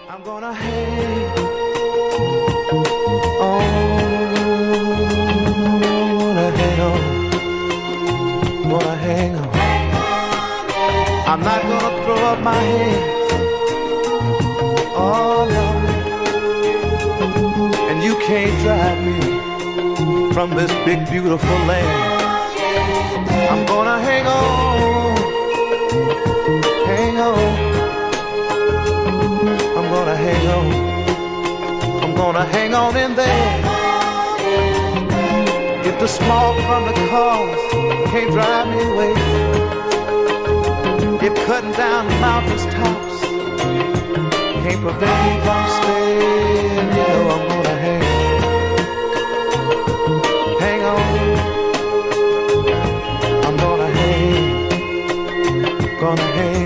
I'm gonna hang on, gonna hang on. I'm not gonna throw up my hands, oh Lord, and you can't drive me from this big beautiful land. I'm gonna hang on, hang on. I'm gonna hang on, I'm gonna hang on in there. If the smoke from the cars can't drive me away, if cutting down the mountains tops can't prevent me from staying, you know I'm gonna hang on. I'm gonna hang